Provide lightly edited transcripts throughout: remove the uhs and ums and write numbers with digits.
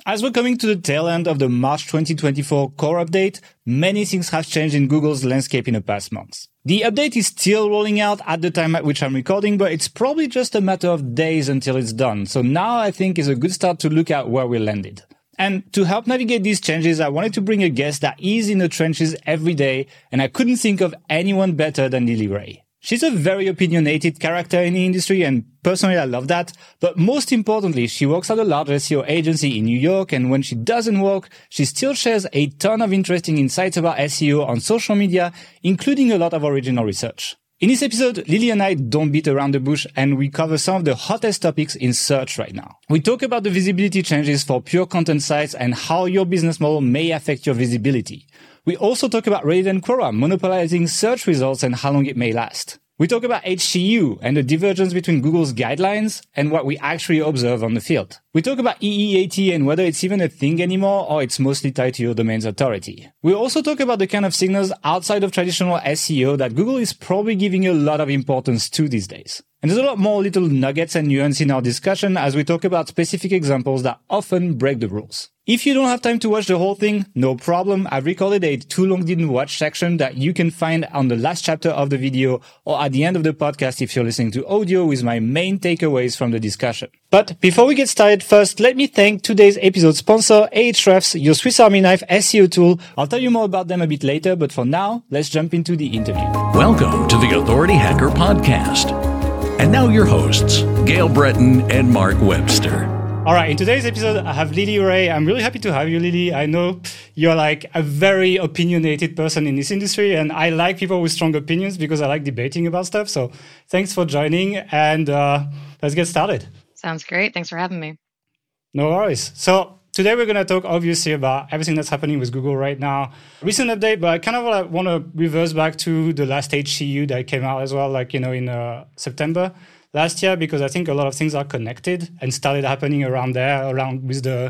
As we're coming to the tail end of the March 2024 core update, many things have changed in Google's landscape in the past months. The update is still rolling out at the time at which I'm recording, but it's probably just a matter of days until it's done. So now I think is a good start to look at where we landed. And to help navigate these changes, I wanted to bring a guest that is in the trenches every day, and I couldn't think of anyone better than Lily Ray. She's a very opinionated character in the industry, and personally I love that. But most importantly, she works at a large SEO agency in New York, and when she doesn't work, she still shares a ton of interesting insights about SEO on social media, including a lot of original research. In this episode, Lily and I don't beat around the bush, and we cover some of the hottest topics in search right now. We talk about the visibility changes for pure content sites and how your business model may affect your visibility. We also talk about Reddit and Quora monopolizing search results and how long it may last. We talk about HCU and the divergence between Google's guidelines and what we actually observe on the field. We talk about EEAT and whether it's even a thing anymore or it's mostly tied to your domain's authority. We also talk about the kind of signals outside of traditional SEO that Google is probably giving a lot of importance to these days. And there's a lot more little nuggets and nuance in our discussion as we talk about specific examples that often break the rules. If you don't have time to watch the whole thing, no problem. I've recorded a too long didn't watch section that you can find on the last chapter of the video or at the end of the podcast if you're listening to audio with my main takeaways from the discussion. But before we get started, first, let me thank today's episode sponsor, Ahrefs, your Swiss Army knife SEO tool. I'll tell you more about them a bit later, but for now, let's jump into the interview. Welcome to the Authority Hacker Podcast. And now your hosts, Gail Breton and Mark Webster. All right, in today's episode, I have Lily Ray. I'm really happy to have you, Lily. I know you're like a very opinionated person in this industry, and I like people with strong opinions because I like debating about stuff. So thanks for joining, and let's get started. Sounds great. Thanks for having me. No worries. So today we're going to talk obviously about everything that's happening with Google right now. Recent update, but I kind of want to reverse back to the last HCU that came out as well, like, in September last year, because I think a lot of things are connected and started happening around with the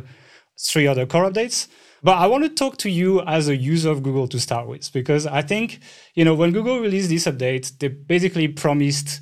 3 other core updates. But I want to talk to you as a user of Google to start with, because I think, when Google released this update, they basically promised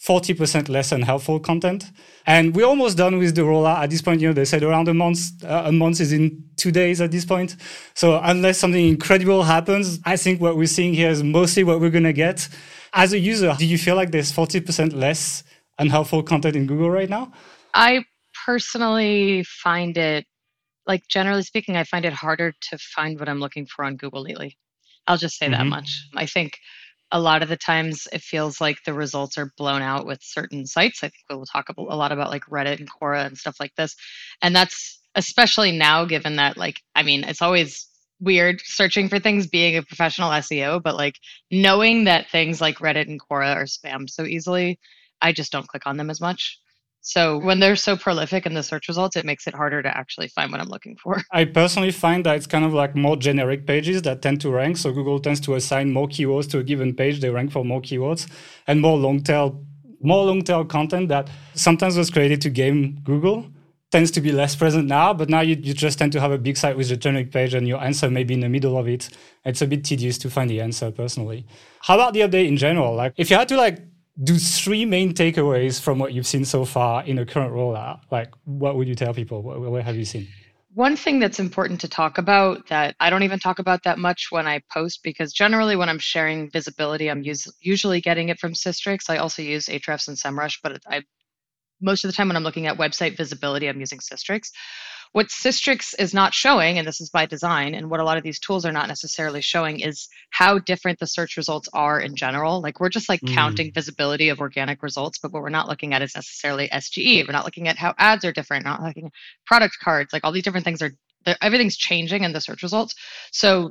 40% less unhelpful content. And we're almost done with the rollout at this point. They said around a month is in 2 days at this point. So unless something incredible happens, I think what we're seeing here is mostly what we're going to get. As a user, do you feel like there's 40% less unhelpful content in Google right now? I personally find it, generally speaking, I find it harder to find what I'm looking for on Google lately. I'll just say that much. I think a lot of the times it feels like the results are blown out with certain sites. I think we'll talk a lot about Reddit and Quora and stuff like this. And that's especially now, given that, it's always weird searching for things being a professional SEO, but knowing that things like Reddit and Quora are spammed so easily, I just don't click on them as much. So when they're so prolific in the search results, it makes it harder to actually find what I'm looking for. I personally find that it's kind of more generic pages that tend to rank. So Google tends to assign more keywords to a given page. They rank for more keywords and more long tail content that sometimes was created to game Google tends to be less present now. But now you just tend to have a big site with a generic page and your answer may be in the middle of it. It's a bit tedious to find the answer personally. How about the update in general? If you had to do 3 main takeaways from what you've seen so far in the current rollout, what would you tell people? What have you seen? One thing that's important to talk about that I don't even talk about that much when I post, because generally when I'm sharing visibility, I'm usually getting it from Systrix. I also use Ahrefs and SEMrush, but most of the time when I'm looking at website visibility, I'm using Systrix. What Systrix is not showing, and this is by design, and what a lot of these tools are not necessarily showing, is how different the search results are in general. We're just counting visibility of organic results, but what we're not looking at is necessarily SGE. We're not looking at how ads are different, not looking at product cards, all these different things everything's changing in the search results. So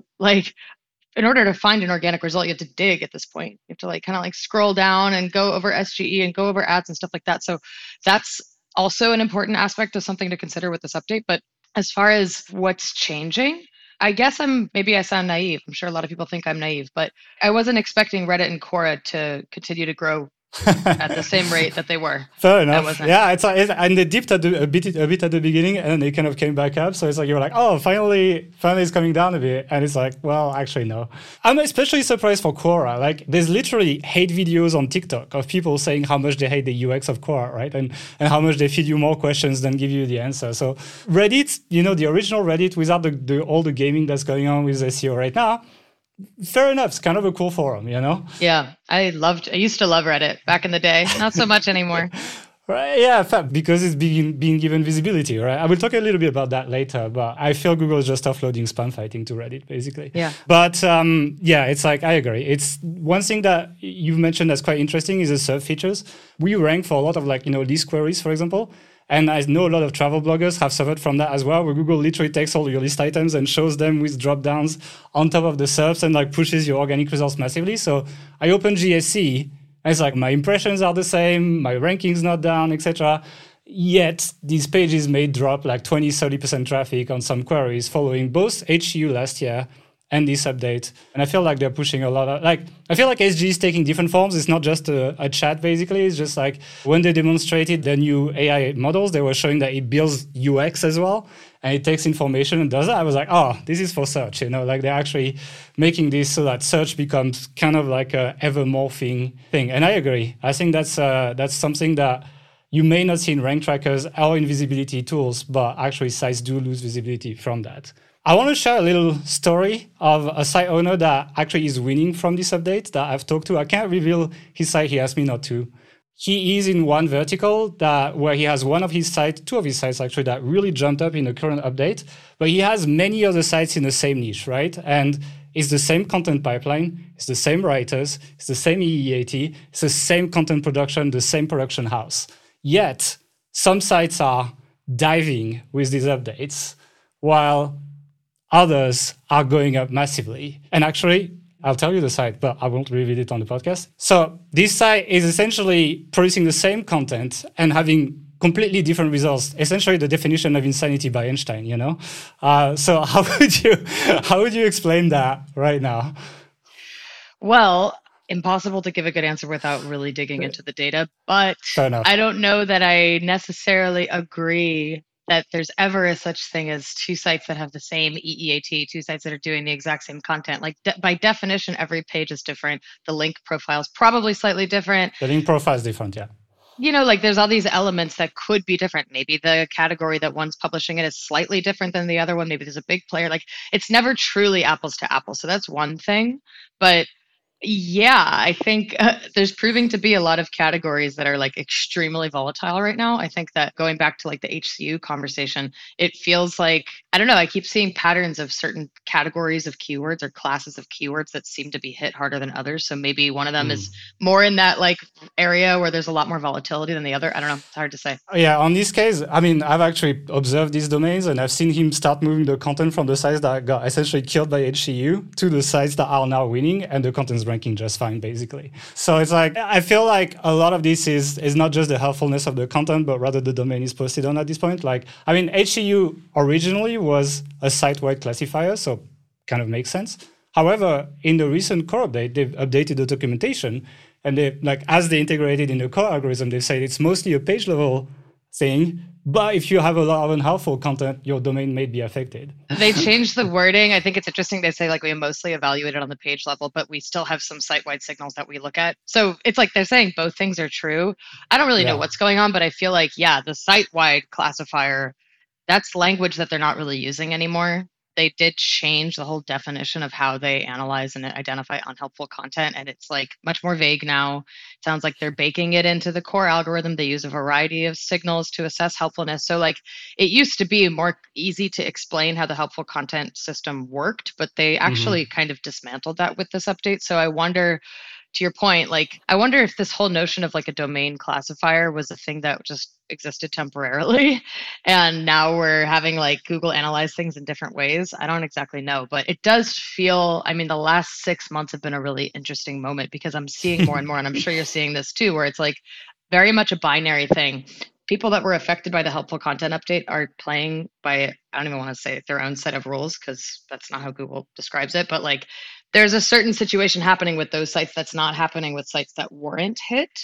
in order to find an organic result, you have to dig at this point. You have to scroll down and go over SGE and go over ads and stuff like that. So that's also an important aspect of something to consider with this update. But as far as what's changing, I guess maybe I sound naive. I'm sure a lot of people think I'm naive, but I wasn't expecting Reddit and Quora to continue to grow at the same rate that they were. Fair enough. Yeah, and they dipped a bit at the beginning, and then they kind of came back up. So it's like you're like, oh, finally it's coming down a bit, and it's like, well, actually no. I'm especially surprised for Quora. Like, there's literally hate videos on TikTok of people saying how much they hate the UX of Quora, right, and how much they feed you more questions than give you the answer. So Reddit, the original Reddit, without all the gaming that's going on with SEO right now. Fair enough. It's kind of a cool forum, Yeah, I used to love Reddit back in the day. Not so much anymore. Right? Yeah, because it's being given visibility, right? I will talk a little bit about that later, but I feel Google is just offloading spam fighting to Reddit, basically. Yeah. But it's like, I agree. It's one thing that you've mentioned that's quite interesting is the serve features. We rank for a lot of list queries, for example. And I know a lot of travel bloggers have suffered from that as well, where Google literally takes all your list items and shows them with drop downs on top of the SERPs and pushes your organic results massively. So I open GSC and it's like my impressions are the same, my ranking's not down, etc. Yet these pages may drop 20-30% traffic on some queries following both HCU last year and this update. And I feel like they're pushing a lot of, I feel like SG is taking different forms. It's not just a chat, basically. It's just when they demonstrated the new AI models, they were showing that it builds UX as well. And it takes information and does that. I was like, oh, this is for search, they're actually making this so that search becomes kind of like a ever morphing thing. And I agree. I think that's something that you may not see in rank trackers or in visibility tools, but actually sites do lose visibility from that. I want to share a little story of a site owner that actually is winning from this update that I've talked to. I can't reveal his site. He asked me not to. He is in one vertical where he has two of his sites actually that really jumped up in the current update, but he has many other sites in the same niche, right? And it's the same content pipeline, it's the same writers, it's the same EEAT, it's the same content production, the same production house. Yet, some sites are diving with these updates, while others are going up massively. And actually, I'll tell you the site, but I won't reveal it on the podcast. So this site is essentially producing the same content and having completely different results. Essentially, the definition of insanity by Einstein. So how would you explain that right now? Well, impossible to give a good answer without really digging into the data. But I don't know that I necessarily agree that there's ever a such thing as two sites that have the same EEAT, two sites that are doing the exact same content. By definition, every page is different. The link profile is probably slightly different. The link profile is different, yeah. There's all these elements that could be different. Maybe the category that one's publishing it is slightly different than the other one. Maybe there's a big player. It's never truly apples to apples. So that's one thing. But yeah, I think there's proving to be a lot of categories that are extremely volatile right now. I think that going back to the HCU conversation, it feels like, I don't know, I keep seeing patterns of certain categories of keywords or classes of keywords that seem to be hit harder than others. So maybe one of them is more in that area where there's a lot more volatility than the other. I don't know. It's hard to say. Yeah, on this case, I've actually observed these domains and I've seen him start moving the content from the sites that got essentially killed by HCU to the sites that are now winning, and the content's ranking just fine, basically. So it's I feel like a lot of this is not just the helpfulness of the content, but rather the domain is posted on at this point. HCU originally was a site-wide classifier, so kind of makes sense. However, in the recent core update, they've updated the documentation, and they as they integrated in the core algorithm, they've said it's mostly a page-level thing. But if you have a lot of unhelpful content, your domain may be affected. They changed the wording. I think it's interesting. They say we mostly evaluate it on the page level, but we still have some site-wide signals that we look at. So it's they're saying both things are true. I don't really know what's going on, but I feel the site-wide classifier, that's language that they're not really using anymore. They did change the whole definition of how they analyze and identify unhelpful content. And it's much more vague now. It sounds like they're baking it into the core algorithm. They use a variety of signals to assess helpfulness. So it used to be more easy to explain how the helpful content system worked, but they actually kind of dismantled that with this update. So I wonder, to your point, I wonder if this whole notion of a domain classifier was a thing that just existed temporarily, and now we're having Google analyze things in different ways. I don't exactly know, but it does feel, the last 6 months have been a really interesting moment because I'm seeing more and more, and I'm sure you're seeing this too, where it's very much a binary thing. People that were affected by the helpful content update are playing by, I don't even want to say their own set of rules because that's not how Google describes it, but there's a certain situation happening with those sites that's not happening with sites that weren't hit.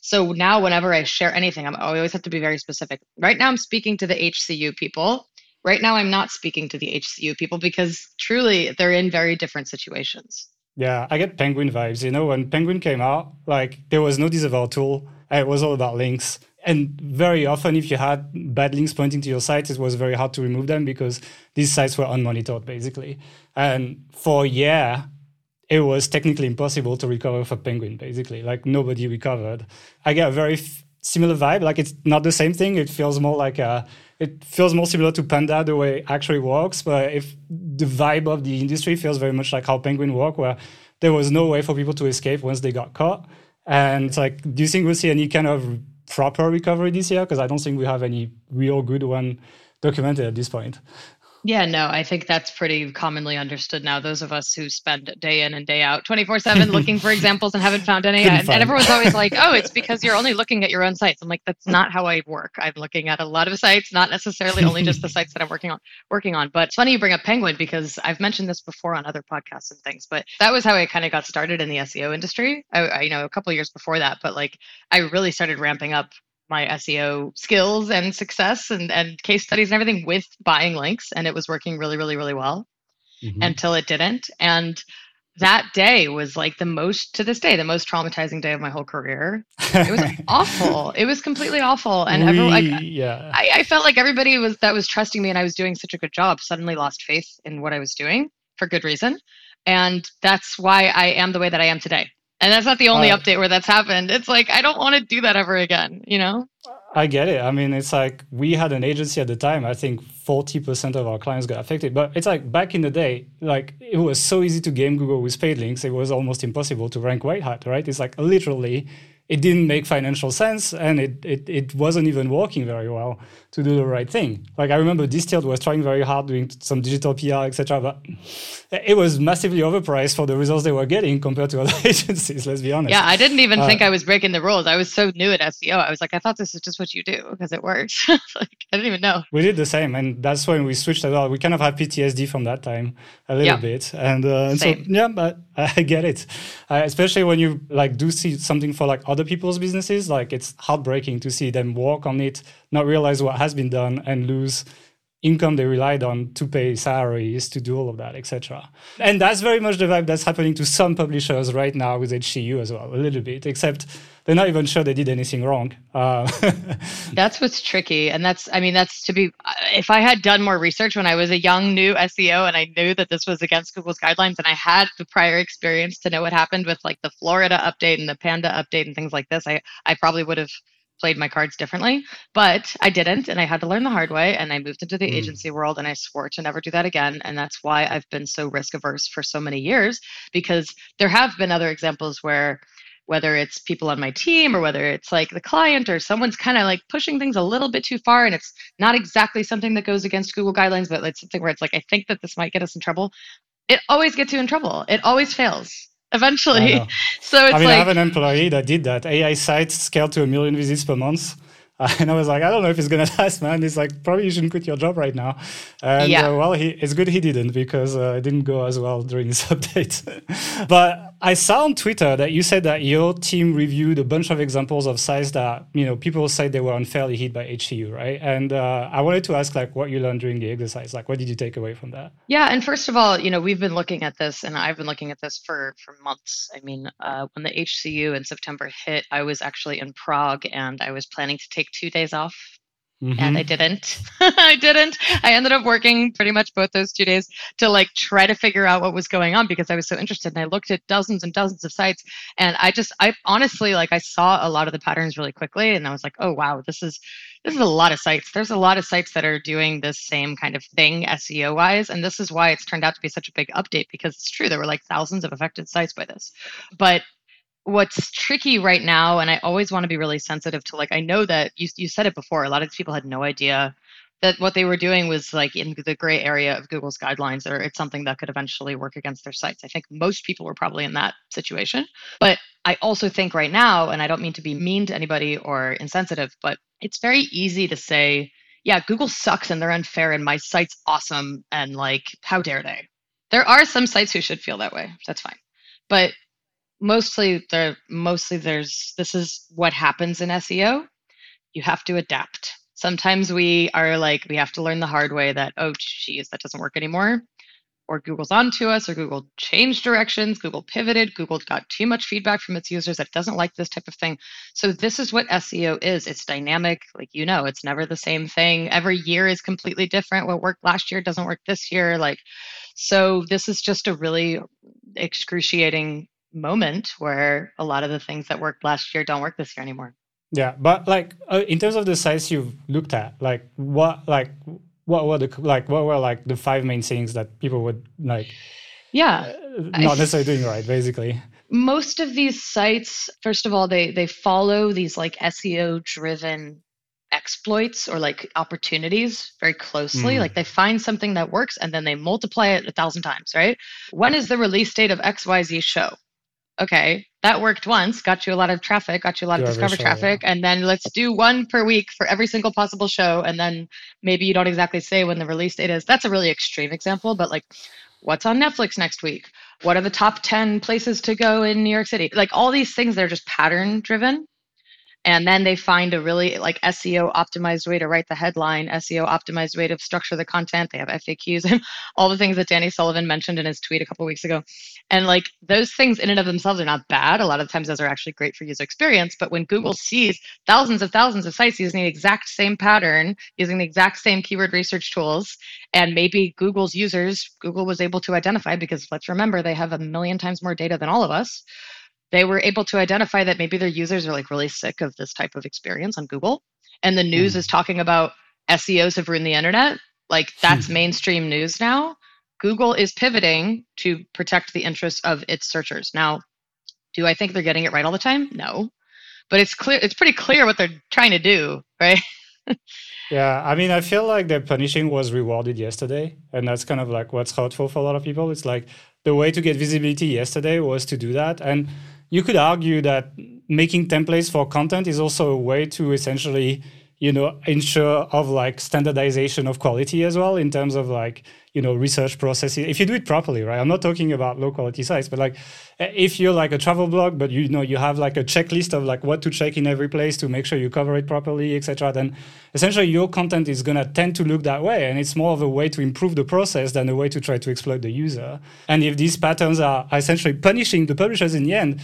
So now whenever I share anything, I always have to be very specific. Right now I'm speaking to the HCU people. Right now I'm not speaking to the HCU people because truly they're in very different situations. Yeah, I get Penguin vibes. When Penguin came out, like there was no disavow tool. And it was all about links. And very often, if you had bad links pointing to your site, it was very hard to remove them because these sites were unmonitored, basically. And for a year, it was technically impossible to recover for Penguin, basically. Like nobody recovered. I get a very similar vibe. Like it's not the same thing. It feels more like it feels more similar to Panda the way it actually works. But if the vibe of the industry feels very much like how Penguin worked, where there was no way for people to escape once they got caught. And it's like, do you think we'll see any kind of proper recovery this year? Because I don't think we have any real good one documented at this point. Yeah, no, I think that's pretty commonly understood now. Those of us who spend day in and day out 24/7 looking for examples and haven't found any. And everyone's always like, oh, it's because you're only looking at your own sites. I'm like, that's not how I work. I'm looking at a lot of sites, not necessarily only just the sites that I'm working on. But it's funny you bring up Penguin because I've mentioned this before on other podcasts and things, but that was how I kind of got started in the SEO industry. I a couple of years before that, but like I really started ramping up my SEO skills and success and case studies and everything with buying links. And it was working really, really, really well until it didn't. And that day was like the most traumatizing day of my whole career. It was awful. It was completely awful. And I felt like everybody that was trusting me and I was doing such a good job suddenly lost faith in what I was doing for good reason. And that's why I am the way that I am today. And that's not the only update where that's happened. It's like, I don't want to do that ever again, I get it. I mean, it's like we had an agency at the time. I think 40% of our clients got affected. But it's like back in the day, like it was so easy to game Google with paid links. It was almost impossible to rank white hat, right? It's like literally it didn't make financial sense and it wasn't even working very well to do the right thing. Like I remember Distilled was trying very hard doing some digital PR, etc., but it was massively overpriced for the results they were getting compared to other agencies, let's be honest. Yeah, I didn't even think I was breaking the rules. I was so new at SEO. I was like, I thought this is just what you do because it works. Like, I didn't even know. We did the same. And that's when we switched as well. We kind of had PTSD from that time a little bit. And so, yeah, but I get it. Especially when you like do see something for like other people's businesses, like it's heartbreaking to see them work on it, not realize what has been done and lose income they relied on to pay salaries, to do all of that, etc. And that's very much the vibe that's happening to some publishers right now with HCU as well, a little bit, except they're not even sure they did anything wrong. That's what's tricky. And that's to be, if I had done more research when I was a young, new SEO and I knew that this was against Google's guidelines and I had the prior experience to know what happened with like the Florida update and the Panda update and things like this, I probably would have played my cards differently, but I didn't. And I had to learn the hard way. And I moved into the agency world and I swore to never do that again. And that's why I've been so risk averse for so many years, because there have been other examples where whether it's people on my team or whether it's like the client or someone's kind of like pushing things a little bit too far and it's not exactly something that goes against Google guidelines, but it's something where it's like, I think that this might get us in trouble. It always gets you in trouble. It always fails. Eventually. So it's I have an employee that did that. AI sites scaled to 1 million visits per month. And I was like, I don't know if it's going to last, man. It's like, probably you shouldn't quit your job right now. And it's good he didn't because it didn't go as well during this update. But I saw on Twitter that you said that your team reviewed a bunch of examples of sites that, people said they were unfairly hit by HCU, right? And I wanted to ask like what you learned during the exercise. Like, what did you take away from that? Yeah. And first of all, we've been looking at this and I've been looking at this for months. I mean, when the HCU in September hit, I was actually in Prague and I was planning to take 2 days off. And I didn't. I ended up working pretty much both those 2 days to like try to figure out what was going on because I was so interested and I looked at dozens and dozens of sites and I honestly like I saw a lot of the patterns really quickly and I was like, oh wow, this is a lot of sites. There's a lot of sites that are doing this same kind of thing SEO wise. And this is why it's turned out to be such a big update because it's true. There were like thousands of affected sites by this. But what's tricky right now, and I always want to be really sensitive to like, I know that you said it before, a lot of these people had no idea that what they were doing was like in the gray area of Google's guidelines or it's something that could eventually work against their sites. I think most people were probably in that situation. But I also think right now, and I don't mean to be mean to anybody or insensitive, but it's very easy to say, yeah, Google sucks and they're unfair and my site's awesome and like, how dare they? There are some sites who should feel that way. That's fine. But Mostly this is what happens in SEO. You have to adapt. Sometimes we are like, we have to learn the hard way that, oh, geez, that doesn't work anymore. Or Google's onto us, or Google changed directions, Google pivoted, Google got too much feedback from its users that doesn't like this type of thing. So this is what SEO is. It's dynamic, like it's never the same thing. Every year is completely different. What worked last year doesn't work this year. So this is just a really excruciating moment where a lot of the things that worked last year don't work this year anymore. Yeah, but in terms of the sites you've looked at, what were the 5 main things that people would not necessarily doing right, basically? Most of these sites, first of all, they follow these SEO driven exploits or opportunities very closely. They find something that works and then they multiply it 1,000 times, right? When is the release date of XYZ show? Okay, that worked once, got you a lot of traffic, got you a lot of discover traffic, and then let's do one per week for every single possible show, and then maybe you don't exactly say when the release date is. That's a really extreme example, but what's on Netflix next week? What are the top 10 places to go in New York City? All these things, they're just pattern driven. And then they find a really SEO optimized way to write the headline, SEO optimized way to structure the content. They have FAQs and all the things that Danny Sullivan mentioned in his tweet a couple of weeks ago. And those things in and of themselves are not bad. A lot of times those are actually great for user experience. But when Google sees thousands of sites using the exact same pattern, using the exact same keyword research tools, and maybe Google's users, Google was able to identify, because let's remember, they have 1 million times more data than all of us. They were able to identify that maybe their users are really sick of this type of experience on Google. And the news is talking about SEOs have ruined the internet. That's mainstream news now. Google is pivoting to protect the interests of its searchers. Now, do I think they're getting it right all the time? No. But it's pretty clear what they're trying to do, right? Yeah, I mean, I feel like the punishing was rewarded yesterday. And that's kind of what's hurtful for a lot of people. It's the way to get visibility yesterday was to do that. And you could argue that making templates for content is also a way to essentially, ensure of standardization of quality as well, in terms of research processes. If you do it properly, right? I'm not talking about low quality sites, but if you're a travel blog, but you have a checklist of what to check in every place to make sure you cover it properly, etc., then essentially your content is going to tend to look that way. And it's more of a way to improve the process than a way to try to exploit the user. And if these patterns are essentially punishing the publishers in the end,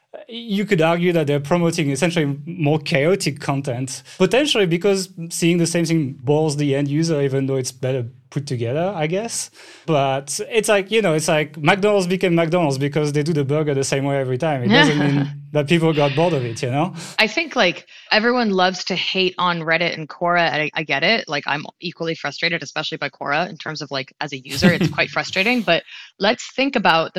you could argue that they're promoting essentially more chaotic content, potentially because seeing the same thing bores the end user, even though it's better put together, I guess. But it's McDonald's became McDonald's because they do the burger the same way every time. It doesn't mean that people got bored of it, I think everyone loves to hate on Reddit and Quora. I get it. I'm equally frustrated, especially by Quora in terms of as a user, it's quite frustrating. But let's think about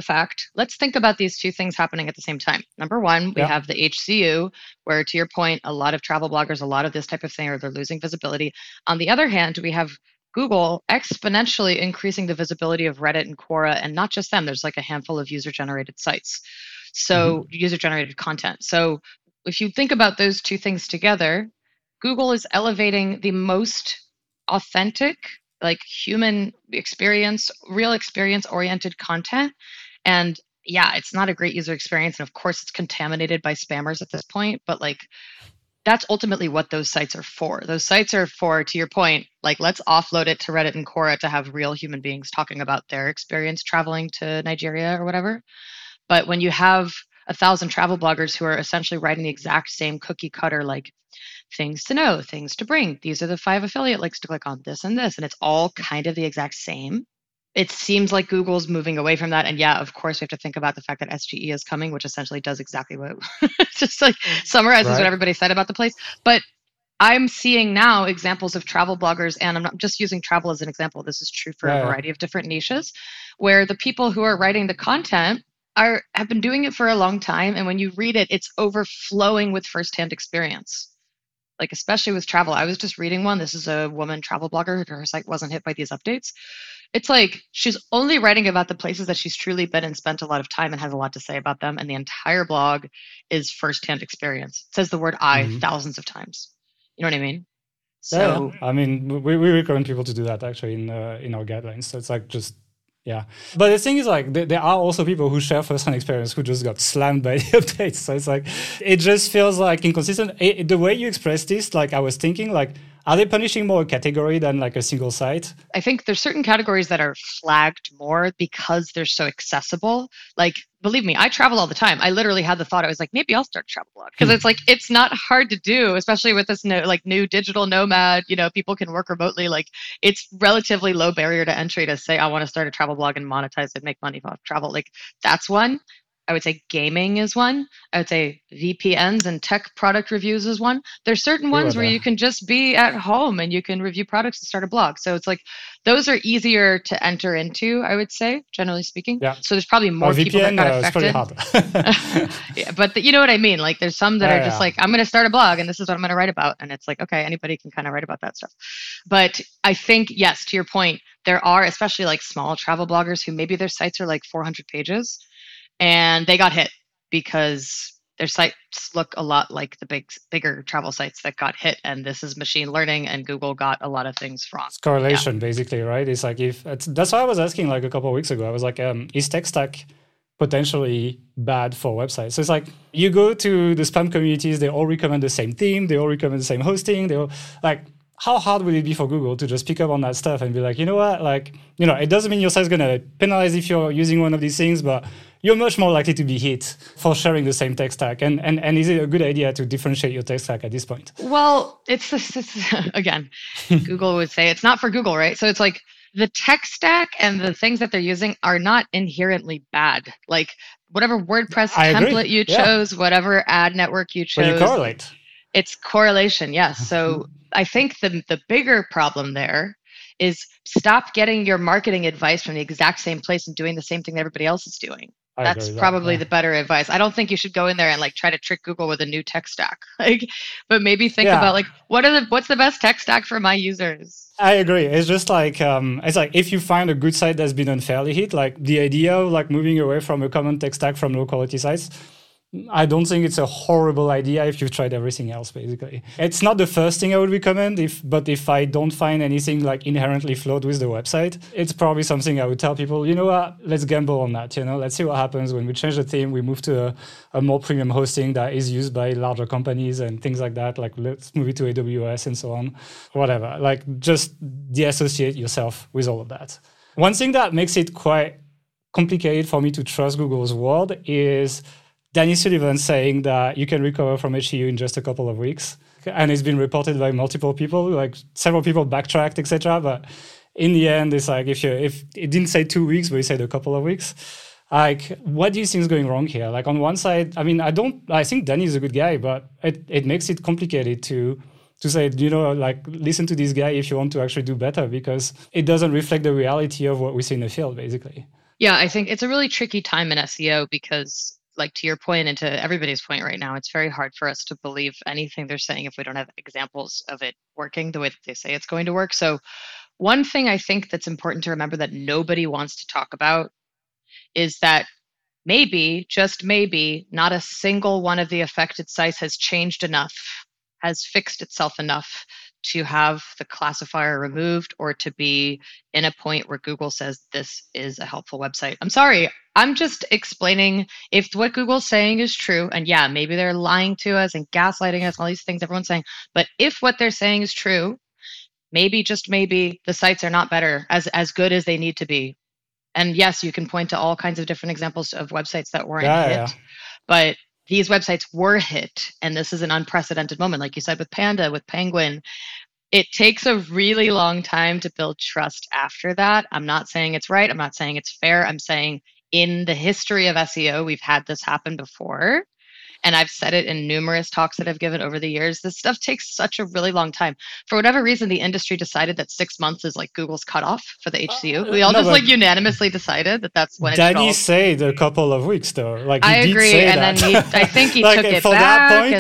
these two things happening at the same time. Number one, we have the HCU, where to your point, a lot of travel bloggers, a lot of this type of thing, or they're losing visibility. On the other hand, we have Google exponentially increasing the visibility of Reddit and Quora, and not just them. There's a handful of user-generated sites. So user-generated content. So if you think about those two things together, Google is elevating the most authentic, human experience, real experience-oriented content. And yeah, it's not a great user experience. And of course, it's contaminated by spammers at this point. But that's ultimately what those sites are for. Those sites are for, to your point, let's offload it to Reddit and Quora to have real human beings talking about their experience traveling to Nigeria or whatever. But when you have 1,000 travel bloggers who are essentially writing the exact same cookie cutter, things to know, things to bring, these are the 5 affiliate links to click on, this and this, and it's all kind of the exact same. It seems like Google's moving away from that. And yeah, of course, we have to think about the fact that SGE is coming, which essentially does exactly what just summarizes what everybody said about the place. But I'm seeing now examples of travel bloggers, and I'm not just using travel as an example. This is true for a variety of different niches, where the people who are writing the content have been doing it for a long time. And when you read it, it's overflowing with firsthand experience. Especially with travel. I was just reading one. This is a woman travel blogger. Her site wasn't hit by these updates. It's she's only writing about the places that she's truly been and spent a lot of time and has a lot to say about them. And the entire blog is firsthand experience. It says the word thousands of times. You know what I mean? So, I mean, we recommend people to do that actually in our guidelines. So it's just Yeah. But the thing is, like, there are also people who share first-hand experience who just got slammed by the updates. So it's like, it just feels like inconsistent. The way you express this, like, I was thinking, like, are they punishing more a category than like a single site? I think there's certain categories that are flagged more because they're so accessible. Like, believe me, I travel all the time. I literally had the thought, I was like, maybe I'll start a travel blog because it's like, it's not hard to do, especially with this new digital nomad, people can work remotely. Like, it's relatively low barrier to entry to say, I want to start a travel blog and monetize it, make money off travel. Like, that's one. I would say gaming is one. I would say VPNs and tech product reviews is one. There's certain ones where you can just be at home and you can review products and start a blog. So it's like, those are easier to enter into, I would say, generally speaking. Yeah. So there's probably more people that got affected. It's pretty hard. Yeah, but you know what I mean? Like, there's some that are just like, I'm going to start a blog and this is what I'm going to write about. And it's like, okay, anybody can kind of write about that stuff. But I think, yes, to your point, there are especially like small travel bloggers who maybe their sites are like 400 pages. And they got hit because their sites look a lot like the bigger travel sites that got hit. And this is machine learning, and Google got a lot of things wrong. It's correlation, basically, right? It's like, that's why I was asking like a couple of weeks ago. I was like, is tech stack potentially bad for websites? So it's like, you go to the spam communities, they all recommend the same theme, they all recommend the same hosting, they all like, how hard would it be for Google to just pick up on that stuff and be like, you know what, like, it doesn't mean your site's going to penalize if you're using one of these things, but you're much more likely to be hit for sharing the same tech stack. And is it a good idea to differentiate your tech stack at this point? Well, it's again, Google would say it's not for Google, right? So it's like the tech stack and the things that they're using are not inherently bad. Like, whatever WordPress template you chose, whatever ad network you chose. But you correlate. It's correlation, yes. So I think the bigger problem there is stop getting your marketing advice from the exact same place and doing the same thing that everybody else is doing. That's probably the better advice. I don't think you should go in there and like try to trick Google with a new tech stack. But maybe think about like, what's the best tech stack for my users? I agree. It's just like, if you find a good site that's been unfairly hit, like the idea of like moving away from a common tech stack from low quality sites, I don't think it's a horrible idea if you've tried everything else, basically. It's not the first thing I would recommend, but if I don't find anything like inherently flawed with the website, it's probably something I would tell people, you know what, let's gamble on that, let's see what happens when we change the theme, we move to a more premium hosting that is used by larger companies and things like that, like let's move it to AWS and so on, whatever. Like, just deassociate yourself with all of that. One thing that makes it quite complicated for me to trust Google's word is Danny Sullivan saying that you can recover from HCU in just a couple of weeks. And it's been reported by multiple people, like several people backtracked, etc. But in the end, it's like, if it didn't say 2 weeks, but it said a couple of weeks, like, what do you think is going wrong here? Like, on one side, I mean, I think Danny is a good guy, but it makes it complicated to say, like, listen to this guy if you want to actually do better, because it doesn't reflect the reality of what we see in the field, basically. Yeah, I think it's a really tricky time in SEO because, like, to your point and to everybody's point right now, it's very hard for us to believe anything they're saying if we don't have examples of it working the way that they say it's going to work. So one thing I think that's important to remember that nobody wants to talk about is that maybe, just maybe, not a single one of the affected sites has changed enough, has fixed itself enough to have the classifier removed or to be in a point where Google says this is a helpful website. I'm sorry, I'm just explaining if what Google's saying is true, and yeah, maybe they're lying to us and gaslighting us, all these things everyone's saying, but if what they're saying is true, maybe, just maybe, the sites are not better, as good as they need to be. And yes, you can point to all kinds of different examples of websites that weren't hit, but these websites were hit, and this is an unprecedented moment. Like you said, with Panda, with Penguin, it takes a really long time to build trust after that. I'm not saying it's right. I'm not saying it's fair. I'm saying in the history of SEO, we've had this happen before. And I've said it in numerous talks that I've given over the years. This stuff takes such a really long time. For whatever reason, the industry decided that 6 months is like Google's cutoff for the HCU. We all unanimously decided that that's when it's Danny said a couple of weeks, though. Like, I agree. And then I think he took it back.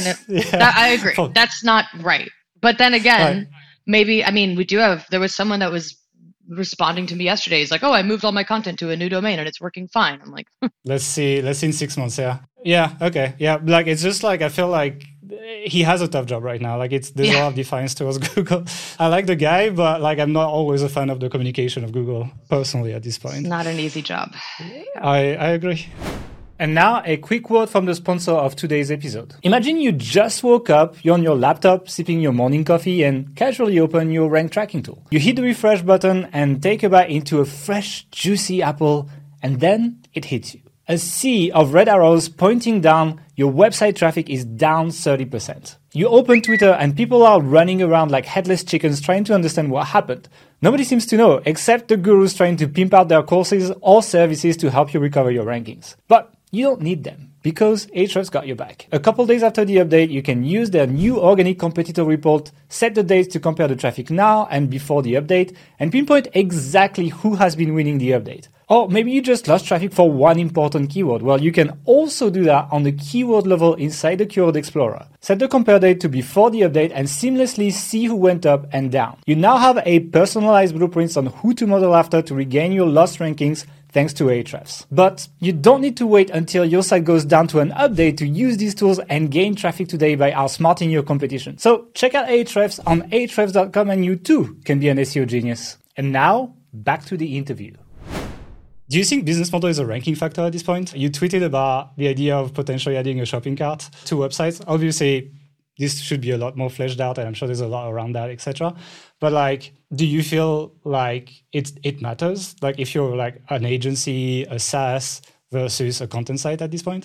I agree. That's not right. But then again, maybe, I mean, there was someone that was responding to me yesterday. He's like, oh, I moved all my content to a new domain and it's working fine. I'm like, let's see in 6 months. Yeah. Okay. Yeah. Like, it's just like, I feel like he has a tough job right now. Like there's a lot of defiance towards Google. I like the guy, but like I'm not always a fan of the communication of Google personally at this point. It's not an easy job. I agree. And now a quick word from the sponsor of today's episode. Imagine you just woke up, you're on your laptop, sipping your morning coffee, and casually open your rank tracking tool. You hit the refresh button and take a bite into a fresh, juicy apple, and then it hits you. A sea of red arrows pointing down, your website traffic is down 30%. You open Twitter and people are running around like headless chickens trying to understand what happened. Nobody seems to know, except the gurus trying to pimp out their courses or services to help you recover your rankings. But you don't need them, because Ahrefs got your back. A couple days after the update, you can use their new organic competitor report, set the dates to compare the traffic now and before the update, and pinpoint exactly who has been winning the update. Or maybe you just lost traffic for one important keyword. Well, you can also do that on the keyword level inside the Keyword Explorer. Set the compare date to before the update and seamlessly see who went up and down. You now have a personalized blueprint on who to model after to regain your lost rankings thanks to Ahrefs. But you don't need to wait until your site goes down to an update to use these tools and gain traffic today by outsmarting your competition. So check out Ahrefs on ahrefs.com and you too can be an SEO genius. And now, back to the interview. Do you think business model is a ranking factor at this point? You tweeted about the idea of potentially adding a shopping cart to websites. Obviously, this should be a lot more fleshed out, and I'm sure there's a lot around that, etc. But like, do you feel like it matters? Like, if you're like an agency, a SaaS versus a content site at this point?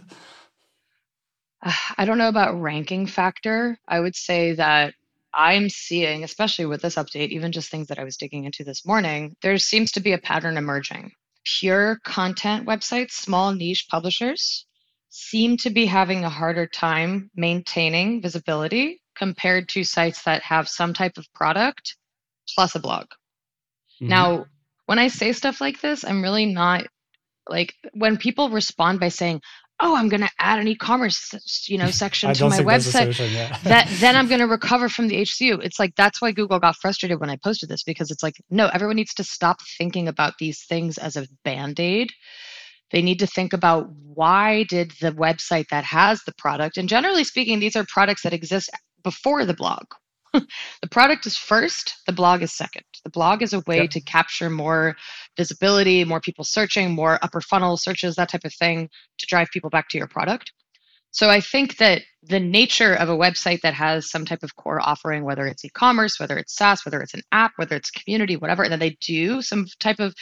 I don't know about ranking factor. I would say that I'm seeing, especially with this update, even just things that I was digging into this morning, there seems to be a pattern emerging. Pure content websites, small niche publishers, seem to be having a harder time maintaining visibility compared to sites that have some type of product plus a blog. Mm-hmm. Now, when I say stuff like this, I'm really not like, when people respond by saying, oh, I'm going to add an e-commerce, section to my website, then I'm going to recover from the HCU. It's like, that's why Google got frustrated when I posted this, because it's like, no, everyone needs to stop thinking about these things as a Band-Aid. They need to think about, why did the website that has the product, and generally speaking, these are products that exist before the blog. The product is first, the blog is second. The blog is a way to capture more visibility, more people searching, more upper funnel searches, that type of thing, to drive people back to your product. So I think that the nature of a website that has some type of core offering, whether it's e-commerce, whether it's SaaS, whether it's an app, whether it's community, whatever, and then they do some type of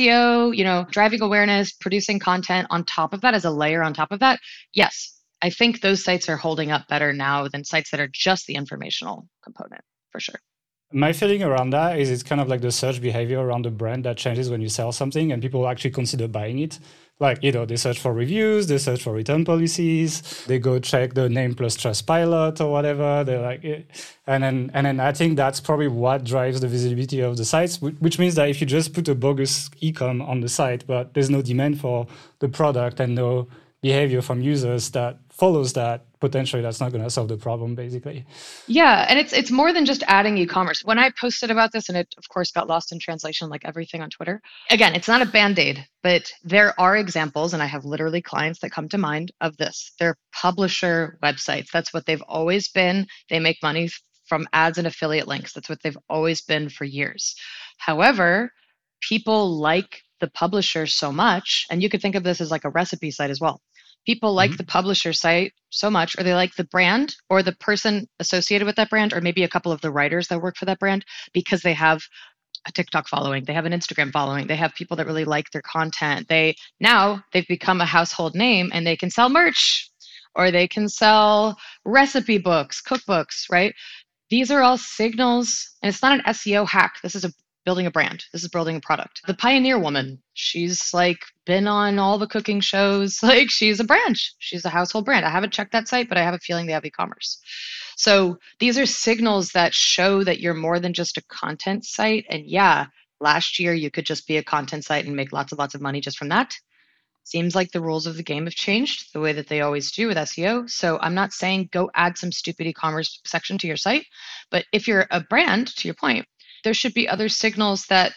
SEO, driving awareness, producing content on top of that as a layer on top of that, yes. I think those sites are holding up better now than sites that are just the informational component, for sure. My feeling around that is it's kind of like the search behavior around the brand that changes when you sell something and people actually consider buying it. Like, they search for reviews, they search for return policies, they go check the name plus Trustpilot or whatever. They're like, and then I think that's probably what drives the visibility of the sites, which means that if you just put a bogus e-com on the site, but there's no demand for the product and no behavior from users that follows that, potentially that's not going to solve the problem, basically. Yeah, and it's more than just adding e-commerce. When I posted about this, and it of course got lost in translation like everything on Twitter, again, it's not a Band-Aid, but there are examples, and I have literally clients that come to mind of this. They're publisher websites. That's what they've always been. They make money from ads and affiliate links. That's what they've always been for years. However, people like the publisher so much, and you could think of this as like a recipe site as well. People like the publisher site so much, or they like the brand or the person associated with that brand, or maybe a couple of the writers that work for that brand, because they have a TikTok following, they have an Instagram following, they have people that really like their content. They've become a household name, and they can sell merch, or they can sell recipe books, cookbooks, right? These are all signals, and it's not an SEO hack. This is building a brand. This is building a product. The Pioneer Woman, she's like been on all the cooking shows. Like, she's a brand. She's a household brand. I haven't checked that site, but I have a feeling they have e-commerce. So these are signals that show that you're more than just a content site. And yeah, last year you could just be a content site and make lots of money just from that. Seems like the rules of the game have changed the way that they always do with SEO. So I'm not saying go add some stupid e-commerce section to your site, but if you're a brand, to your point, there should be other signals that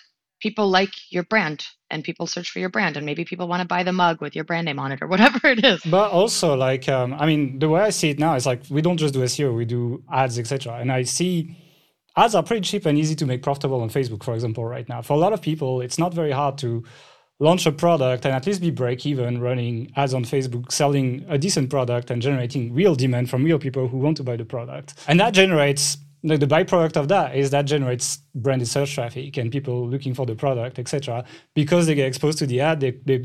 people like your brand and people search for your brand, and maybe people want to buy the mug with your brand name on it or whatever it is. But also, like, I mean, the way I see it now is like we don't just do SEO, we do ads, etc. And I see ads are pretty cheap and easy to make profitable on Facebook, for example, right now. For a lot of people, it's not very hard to launch a product and at least be break even running ads on Facebook, selling a decent product and generating real demand from real people who want to buy the product. And that generates, like, the byproduct of that is that generates branded search traffic and people looking for the product, etc. Because they get exposed to the ad,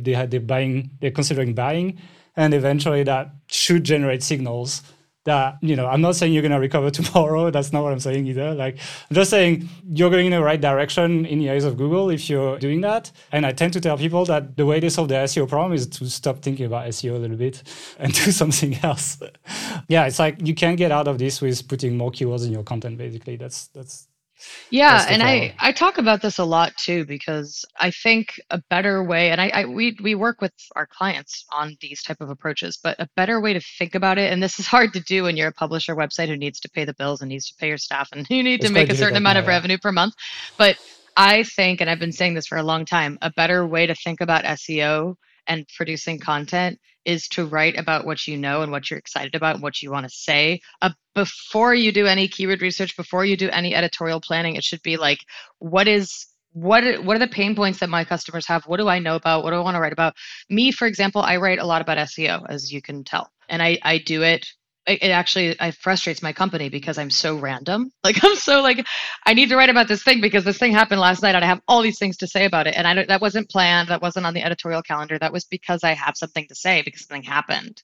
they're considering buying, and eventually that should generate signals that, you know, I'm not saying you're going to recover tomorrow. That's not what I'm saying either. Like, I'm just saying you're going in the right direction in the eyes of Google if you're doing that. And I tend to tell people that the way they solve their SEO problem is to stop thinking about SEO a little bit and do something else. Yeah, it's like you can't get out of this with putting more keywords in your content, basically. That's Yeah, and I talk about this a lot too, because I think a better way, and we work with our clients on these type of approaches, but a better way to think about it, and this is hard to do when you're a publisher website who needs to pay the bills and needs to pay your staff and you need to make a certain amount of revenue per month. But I think, and I've been saying this for a long time, a better way to think about SEO and producing content is to write about what you know and what you're excited about and what you want to say. Before you do any keyword research, before you do any editorial planning, it should be like, what are the pain points that my customers have? What do I know about? What do I want to write about? Me, for example, I write a lot about SEO, as you can tell. And I do it. It actually frustrates my company because I'm so random. Like, I'm so like, I need to write about this thing because this thing happened last night and I have all these things to say about it. And that wasn't planned. That wasn't on the editorial calendar. That was because I have something to say because something happened.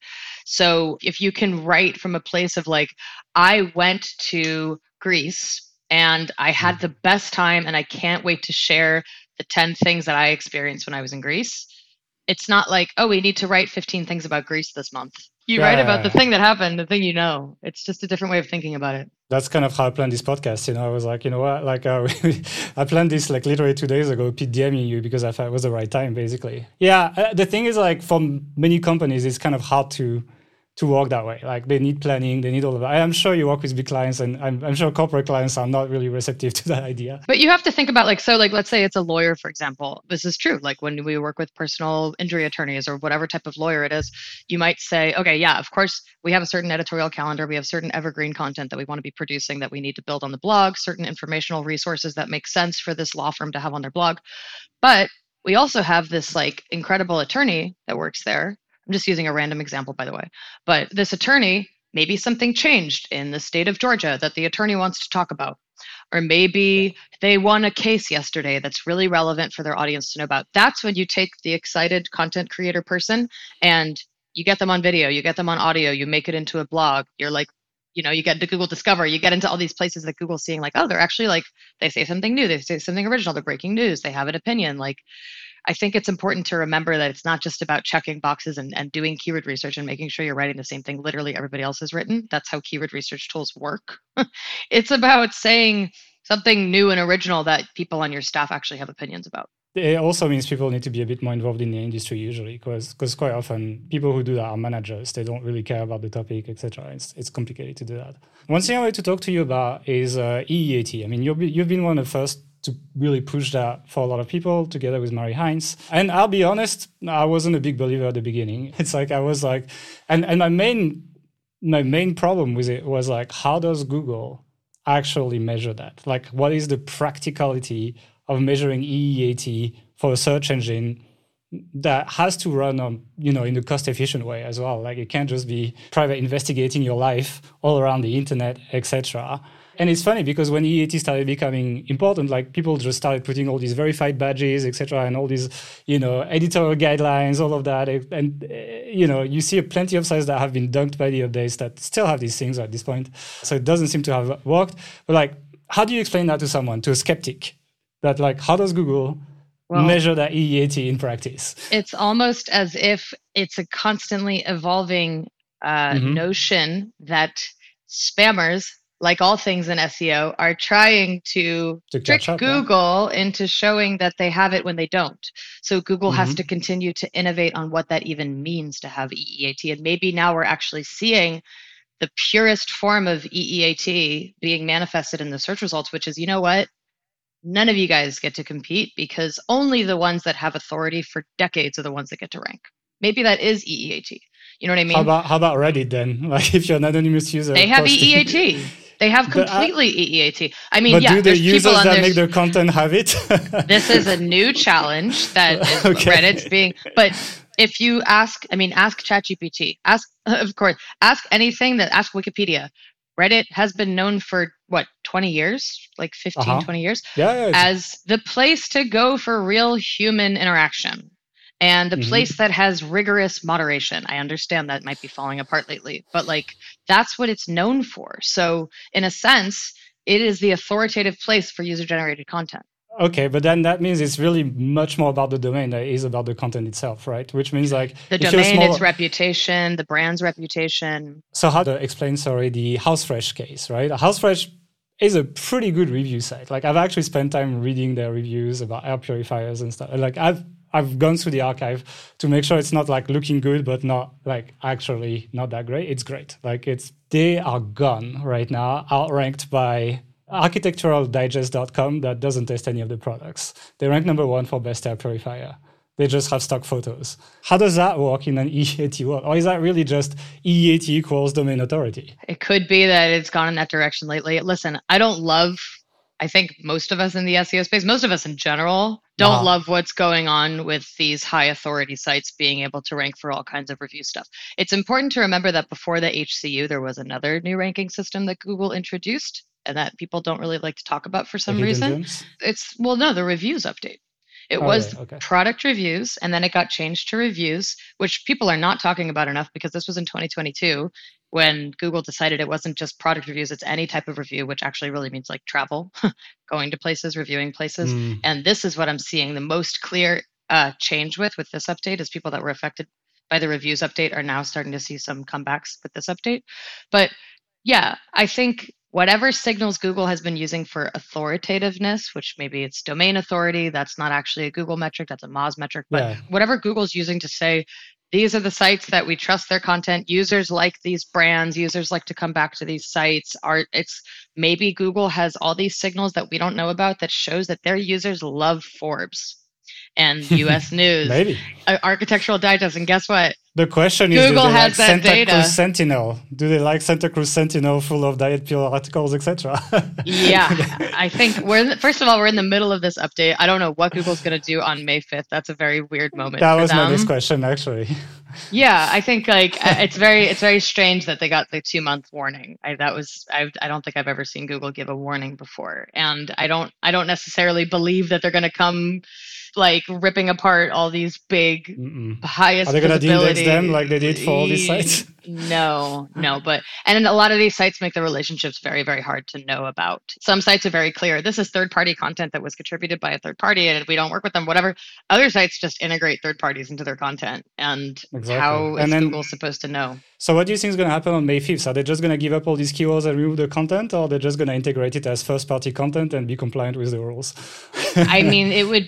So if you can write from a place of like, I went to Greece and I had the best time and I can't wait to share the 10 things that I experienced when I was in Greece. It's not like, oh, we need to write 15 things about Greece this month. You write about the thing that happened, the thing you know. It's just a different way of thinking about it. That's kind of how I planned this podcast. You know, I was like, you know what, like I planned this like literally 2 days ago, DMing you because I thought it was the right time, basically. Yeah, the thing is, like, for many companies, it's kind of hard to work that way. Like, they need planning, they need all of that. I'm sure you work with big clients, and I'm sure corporate clients are not really receptive to that idea. But you have to think about, like, so like, let's say it's a lawyer, for example. This is true. Like, when we work with personal injury attorneys or whatever type of lawyer it is, you might say, okay, yeah, of course, we have a certain editorial calendar. We have certain evergreen content that we want to be producing that we need to build on the blog, certain informational resources that make sense for this law firm to have on their blog. But we also have this like incredible attorney that works there. I'm just using a random example, by the way. But this attorney, maybe something changed in the state of Georgia that the attorney wants to talk about. Or maybe they won a case yesterday that's really relevant for their audience to know about. That's when you take the excited content creator person and you get them on video, you get them on audio, you make it into a blog. You're like, you know, you get into Google Discover, you get into all these places that Google's seeing like, oh, they're actually like, they say something new, they say something original, they're breaking news, they have an opinion. Like, I think it's important to remember that it's not just about checking boxes and doing keyword research and making sure you're writing the same thing literally everybody else has written. That's how keyword research tools work. It's about saying something new and original that people on your staff actually have opinions about. It also means people need to be a bit more involved in the industry usually, because quite often people who do that are managers. They don't really care about the topic, etc. It's complicated to do that. One thing I wanted to talk to you about is EEAT. I mean, you've been one of the first to really push that for a lot of people together with Mary Hines. And I'll be honest, I wasn't a big believer at the beginning. It's like I was like, and my main problem with it was like, how does Google actually measure that? Like, what is the practicality of measuring EEAT for a search engine that has to run on, you know, in a cost-efficient way as well? Like, it can't just be private investigating your life all around the internet, etc. And it's funny because when EEAT started becoming important, like, people just started putting all these verified badges, etc., and all these, you know, editorial guidelines, all of that. And, you know, you see plenty of sites that have been dunked by the updates that still have these things at this point. So it doesn't seem to have worked. But like, how do you explain that to someone, to a skeptic? That like, how does Google measure that EEAT in practice? It's almost as if it's a constantly evolving notion that spammers, like all things in SEO, are trying to trick Google into showing that they have it when they don't. So Google has to continue to innovate on what that even means to have EEAT. And maybe now we're actually seeing the purest form of EEAT being manifested in the search results, which is, you know what? none of you guys get to compete because only the ones that have authority for decades are the ones that get to rank. Maybe that is EEAT. You know what I mean? How about Reddit then? Like if you're an anonymous user, they have EEAT. They have completely EEAT. I mean, but do the users that make the content have it? This is a new challenge that is Reddit's being. But if you ask ChatGPT, ask anything ask Wikipedia. Reddit has been known for 20 years, like 15, 20 years, as the place to go for real human interaction. And a place that has rigorous moderation. I understand that might be falling apart lately, but that's what it's known for. So in a sense, it is the authoritative place for user-generated content. Okay, but then that means it's really much more about the domain than it is about the content itself, right? Which means the domain, its reputation, the brand's reputation. So how to explain, the HouseFresh case, right? HouseFresh is a pretty good review site. I've actually spent time reading their reviews about air purifiers and stuff. I've gone through the archive to make sure it's not looking good, but not actually not that great. It's great. They are gone right now, outranked by architecturaldigest.com that doesn't test any of the products. They rank number 1 for best air purifier. They just have stock photos. How does that work in an EEAT world? Or is that really just EEAT equals domain authority? It could be that it's gone in that direction lately. Listen, I think most of us in the SEO space, most of us in general, don't love what's going on with these high authority sites being able to rank for all kinds of review stuff. It's important to remember that before the HCU, there was another new ranking system that Google introduced and that people don't really like to talk about for some reason. The reviews update. It was product reviews, and then it got changed to reviews, which people are not talking about enough because this was in 2022 when Google decided it wasn't just product reviews, it's any type of review, which actually really means travel, going to places, reviewing places. And this is what I'm seeing the most clear change with this update is people that were affected by the reviews update are now starting to see some comebacks with this update. But yeah, I think whatever signals Google has been using for authoritativeness, which maybe it's domain authority, that's not actually a Google metric, that's a Moz metric, but whatever Google's using to say, these are the sites that we trust their content, users like these brands, users like to come back to these sites, it's maybe Google has all these signals that we don't know about that shows that their users love Forbes and US News, maybe Architectural Digest, and guess what? The question is, Google has that Santa Cruz Sentinel. Do they like Santa Cruz Sentinel full of diet pill articles, etc.? Yeah, I think first of all, we're in the middle of this update. I don't know what Google's going to do on May 5th. That's a very weird moment. That was my next question, actually. Yeah, I think it's very strange that they got the 2-month warning. I don't think I've ever seen Google give a warning before, and I don't necessarily believe that they're going to come ripping apart all these big highest. Are they going to de-index them like they did for all these sites? No, and a lot of these sites make the relationships very, very hard to know about. Some sites are very clear. This is third-party content that was contributed by a third party, and we don't work with them, whatever. Other sites just integrate third parties into their content, and how is Google supposed to know? So what do you think is going to happen on May 5th? Are they just going to give up all these keywords and remove the content, or are they just going to integrate it as first-party content and be compliant with the rules? I mean, it would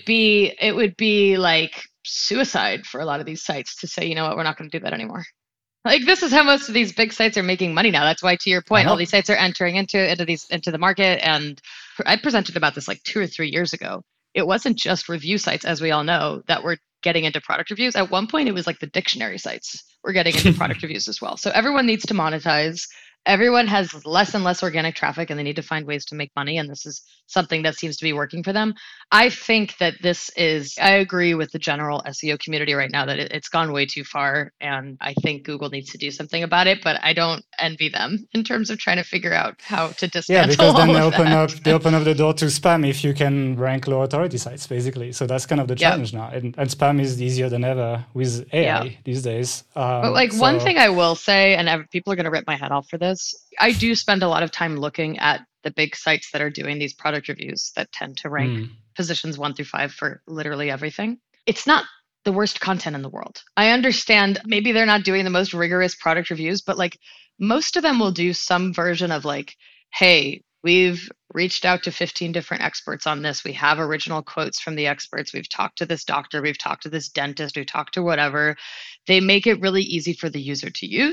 be like suicide for a lot of these sites to say, you know what, we're not going to do that anymore. This is how most of these big sites are making money now. That's why, to your point, all these sites are entering into the market. And I presented about this 2 or 3 years ago. It wasn't just review sites, as we all know, that were getting into product reviews. At one point, it was the dictionary sites were getting into product reviews as well. So everyone needs to monetize. Everyone has less and less organic traffic, and they need to find ways to make money. And this is something that seems to be working for them. I think that I agree with the general SEO community right now that it's gone way too far. And I think Google needs to do something about it, but I don't envy them in terms of trying to figure out how to dismantle. Yeah, because then they open up the door to spam if you can rank low authority sites, basically. So that's kind of the challenge now. And spam is easier than ever with AI these days. But one thing I will say, and people are going to rip my head off for this, I do spend a lot of time looking at the big sites that are doing these product reviews that tend to rank positions 1 through 5 for literally everything. It's not the worst content in the world. I understand maybe they're not doing the most rigorous product reviews, but most of them will do some version of hey, we've reached out to 15 different experts on this. We have original quotes from the experts. We've talked to this doctor. We've talked to this dentist. We've talked to whatever. They make it really easy for the user to use.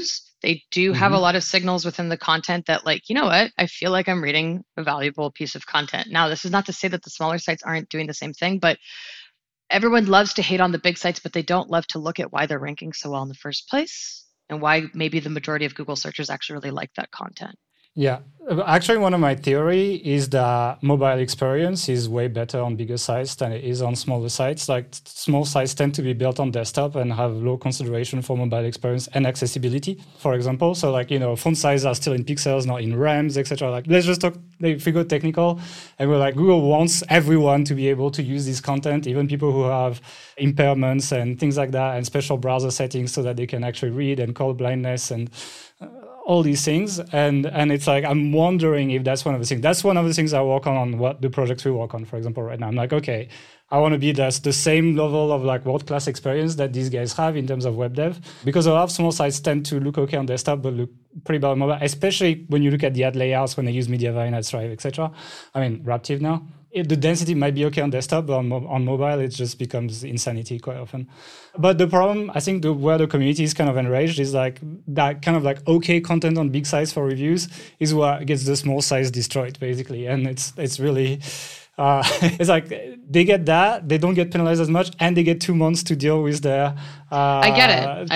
They do have a lot of signals within the content that, like, you know what, I feel like I'm reading a valuable piece of content. Now, this is not to say that the smaller sites aren't doing the same thing, but everyone loves to hate on the big sites, but they don't love to look at why they're ranking so well in the first place and why maybe the majority of Google searchers actually really like that content. Yeah, actually, one of my theory is that mobile experience is way better on bigger sites than it is on smaller sites. Like small sites tend to be built on desktop and have low consideration for mobile experience and accessibility, for example. So like, font sizes are still in pixels, not in rems, etc. Like let's just talk, if we go technical, and we're like, Google wants everyone to be able to use this content, even people who have impairments and things like that, and special browser settings so that they can actually read and color blindness and all these things. And it's like, I'm wondering if that's one of the things. That's one of the things I work on what the projects we work on, for example, right now. I'm like, okay, I want to be the same level of like world-class experience that these guys have in terms of web dev, because a lot of small sites tend to look okay on desktop, but look pretty bad on mobile, especially when you look at the ad layouts, when they use Mediavine, AdThrive, etc. I mean, Raptive now. The density might be okay on desktop, but on mobile, it just becomes insanity quite often. But the problem, I think, where the community is kind of enraged is like that kind of like okay content on big sites for reviews is what gets the small size destroyed, basically. And it's really... it's like they get that, they don't get penalized as much, and they get 2 months to deal with their I get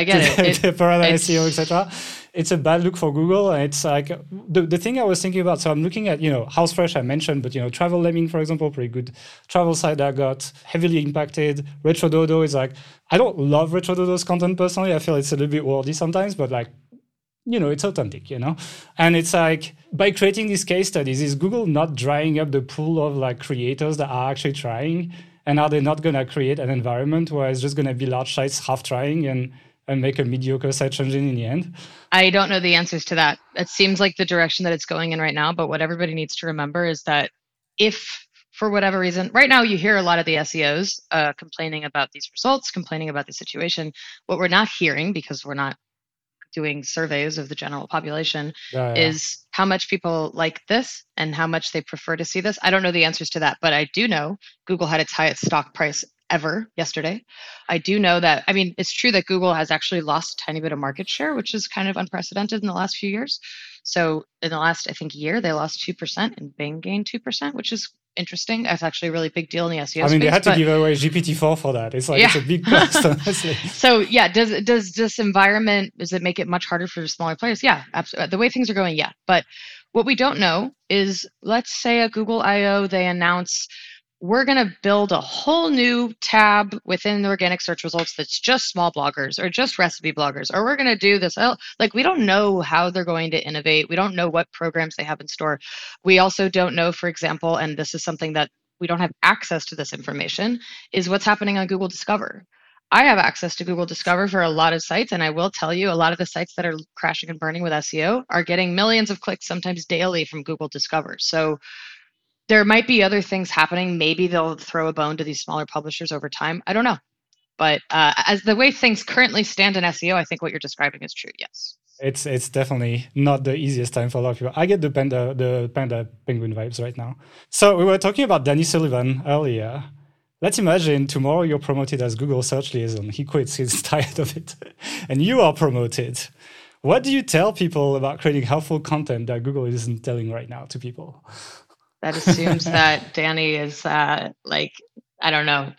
it. The parallel SEO, etc. It's a bad look for Google. And it's like the thing I was thinking about. So I'm looking at, HouseFresh I mentioned, but, Travel Lemming, for example, pretty good travel site that got heavily impacted. RetroDodo is like, I don't love RetroDodo's content personally. I feel it's a little bit wordy sometimes, but like, it's authentic, And it's like, by creating these case studies, is Google not drying up the pool of like creators that are actually trying? And are they not going to create an environment where it's just going to be large sites half trying and make a mediocre search engine in the end? I don't know the answers to that. It seems like the direction that it's going in right now. But what everybody needs to remember is that if, for whatever reason, right now you hear a lot of the SEOs complaining about these results, complaining about the situation. What we're not hearing, because we're not doing surveys of the general population, is how much people like this and how much they prefer to see this. I don't know the answers to that, but I do know Google had its highest stock price ever yesterday. I do know that, it's true that Google has actually lost a tiny bit of market share, which is kind of unprecedented in the last few years. So in the last, I think, year, they lost 2% and Bing gained 2%, which is interesting. That's actually a really big deal in the SEO space. They had to give away GPT-4 for that. It's like, it's a big cost, honestly. So yeah, does this environment, does it make it much harder for smaller players? Yeah, absolutely. The way things are going, yeah. But what we don't know is, let's say at Google I/O, they announce, we're going to build a whole new tab within the organic search results that's just small bloggers or just recipe bloggers, or we're going to do this. Like, we don't know how they're going to innovate. We don't know what programs they have in store. We also don't know, for example, and this is something that we don't have access to this information, is what's happening on Google Discover. I have access to Google Discover for a lot of sites, and I will tell you, a lot of the sites that are crashing and burning with SEO are getting millions of clicks, sometimes daily, from Google Discover. So there might be other things happening. Maybe they'll throw a bone to these smaller publishers over time. I don't know. But as the way things currently stand in SEO, I think what you're describing is true, yes. It's definitely not the easiest time for a lot of people. I get the panda penguin vibes right now. So we were talking about Danny Sullivan earlier. Let's imagine tomorrow you're promoted as Google Search Liaison. He quits, he's tired of it. And you are promoted. What do you tell people about creating helpful content that Google isn't telling right now to people? That assumes that Danny is I don't know.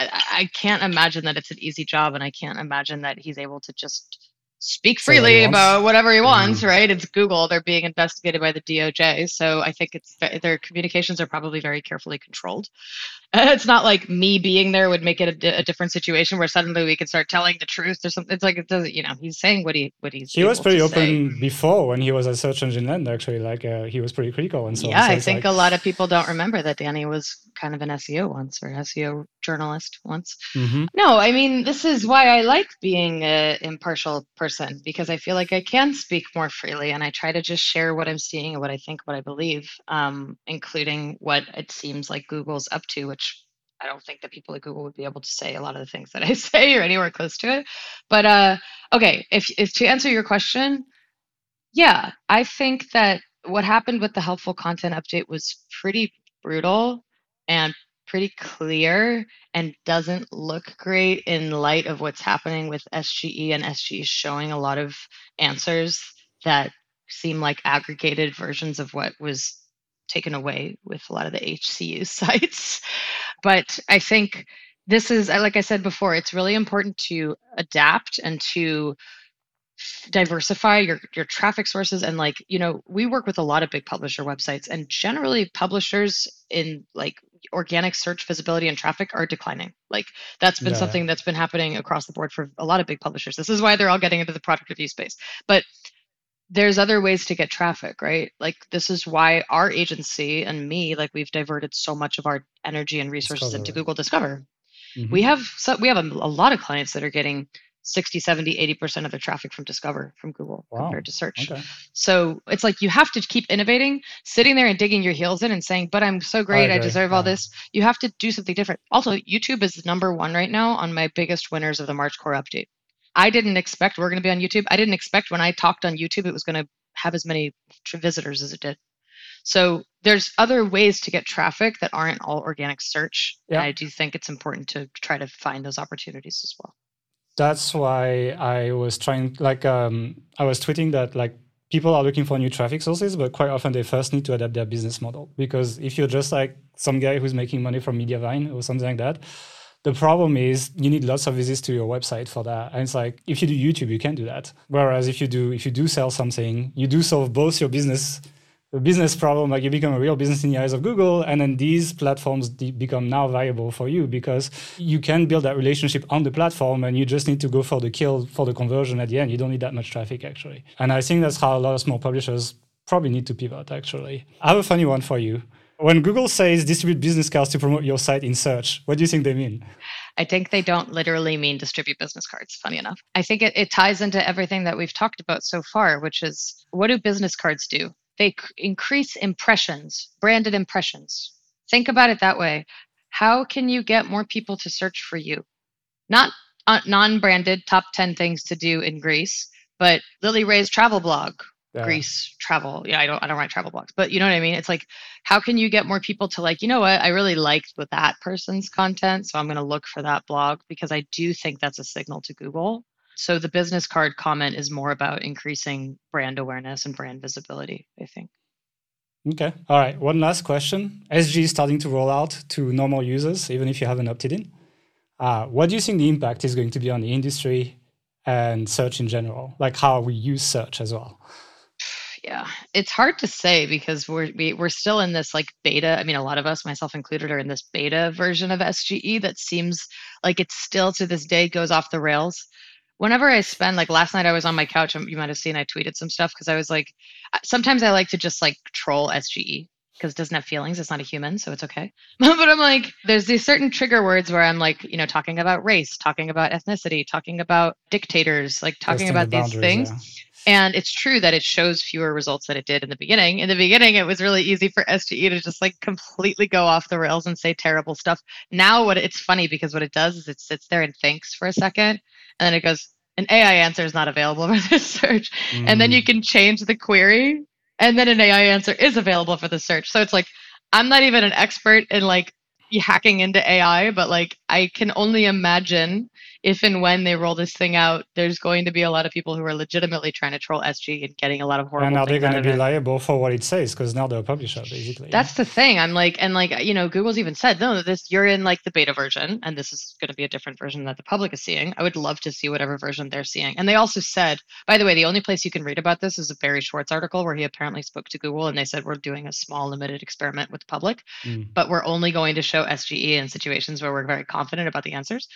I can't imagine that it's an easy job, and I can't imagine that he's able to just speak freely about whatever he wants, right? It's Google. They're being investigated by the DOJ. So I think their communications are probably very carefully controlled. It's not like me being there would make it a different situation where suddenly we could start telling the truth or something. It's like, it doesn't, he's saying what he's. He was pretty open before when he was at Search Engine Land, actually. He was pretty critical and so on. Yeah, I think a lot of people don't remember that Danny was kind of an SEO once, or SEO journalist once. Mm-hmm. No, this is why I like being an impartial person, because I feel like I can speak more freely, and I try to just share what I'm seeing and what I think, what I believe, including what it seems like Google's up to, which I don't think that people at Google would be able to say a lot of the things that I say or anywhere close to it. But okay, if to answer your question, yeah, I think that what happened with the helpful content update was pretty brutal and pretty clear and doesn't look great in light of what's happening with SGE, and SGE is showing a lot of answers that seem like aggregated versions of what was taken away with a lot of the HCU sites. But I think this is, like I said before, it's really important to adapt and to diversify your traffic sources. And like, we work with a lot of big publisher websites, and generally publishers in like organic search visibility and traffic are declining. Like that's been something that's been happening across the board for a lot of big publishers. This is why they're all getting into the product review space. But there's other ways to get traffic, right? Like this is why our agency and me, like we've diverted so much of our energy and resources into Google Discover. Mm-hmm. We have a lot of clients that are getting 60, 70, 80% of their traffic from Discover from Google compared to search. Okay. So it's like you have to keep innovating, sitting there and digging your heels in and saying, but I'm so great, I deserve all this. You have to do something different. Also, YouTube is number one right now on my biggest winners of the March core update. I didn't expect we're going to be on YouTube. I didn't expect when I talked on YouTube, it was going to have as many visitors as it did. So there's other ways to get traffic that aren't all organic search. Yeah. And I do think it's important to try to find those opportunities as well. That's why I was trying, I was tweeting that like people are looking for new traffic sources, but quite often they first need to adapt their business model. Because if you're just like some guy who's making money from Mediavine or something like that, the problem is you need lots of visits to your website for that. And it's like, if you do YouTube, you can't do that. Whereas if you do sell something, you do solve both your business problem, like you become a real business in the eyes of Google, and then these platforms become now viable for you because you can build that relationship on the platform and you just need to go for the kill for the conversion at the end. You don't need that much traffic actually. And I think that's how a lot of small publishers probably need to pivot actually. I have a funny one for you. When Google says distribute business cards to promote your site in search, what do you think they mean? I think they don't literally mean distribute business cards, funny enough. I think it ties into everything that we've talked about so far, which is what do business cards do? They increase impressions, branded impressions. Think about it that way. How can you get more people to search for you? Not non-branded top 10 things to do in Greece, but Lily Ray's travel blog. Greece travel. Yeah, I don't write travel blogs, but you know what I mean? It's like, how can you get more people to like, you know what? I really liked with that person's content, so I'm going to look for that blog because I do think that's a signal to Google. So the business card comment is more about increasing brand awareness and brand visibility, I think. Okay. All right. One last question. SG is starting to roll out to normal users, even if you haven't opted in. What do you think the impact is going to be on the industry and search in general? Like how we use search as well? Yeah, it's hard to say because we're still in this like beta. I mean, a lot of us, myself included, are in this beta version of SGE that seems like it's still to this day goes off the rails. Whenever I spend, like last night I was on my couch, you might have seen I tweeted some stuff because I was like, sometimes I like to just like troll SGE because it doesn't have feelings. It's not a human, so it's okay. But I'm like, there's these certain trigger words where I'm like, talking about race, talking about ethnicity, talking about dictators, like talking about these things. Yeah. And it's true that it shows fewer results than it did in the beginning. In the beginning, it was really easy for SGE to just like completely go off the rails and say terrible stuff. Now it's funny because what it does is it sits there and thinks for a second, and then it goes, an AI answer is not available for this search. And then you can change the query, and then an AI answer is available for the search. So it's like, I'm not even an expert in like hacking into AI, but like I can only imagine if and when they roll this thing out, there's going to be a lot of people who are legitimately trying to troll SG and getting a lot of horrible things. And are they going to be liable for what it says? Because now they're a publisher, basically. That's the thing. I'm like, and like, Google's even said, no, you're in like the beta version, and this is going to be a different version that the public is seeing. I would love to see whatever version they're seeing. And they also said, by the way, the only place you can read about this is a Barry Schwartz article where he apparently spoke to Google, and they said, we're doing a small limited experiment with the public, but we're only going to show SGE in situations where we're very confident about the answers.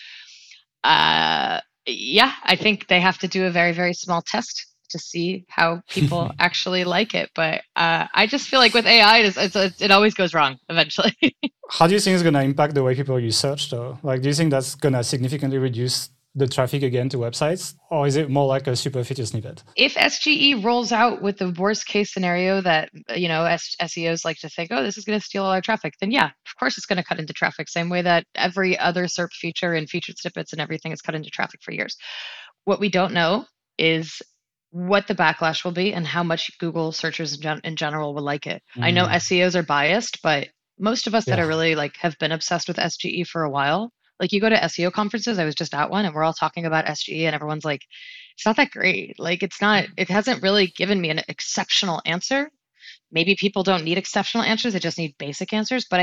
Yeah, I think they have to do a very, very small test to see how people actually like it. But I just feel like with AI, it always goes wrong eventually. How do you think it's going to impact the way people use search, though? Like, do you think that's going to significantly reduce the traffic again to websites? Or is it more like a super feature snippet? If SGE rolls out with the worst case scenario that, SEOs like to think, oh, this is going to steal all our traffic, then yeah, of course it's going to cut into traffic. Same way that every other SERP feature and featured snippets and everything is cut into traffic for years. What we don't know is what the backlash will be and how much Google searchers in general will like it. I know SEOs are biased, but most of us that are really like have been obsessed with SGE for a while, like you go to SEO conferences, I was just at one and we're all talking about SGE and everyone's like, it's not that great. Like it hasn't really given me an exceptional answer. Maybe people don't need exceptional answers. They just need basic answers. But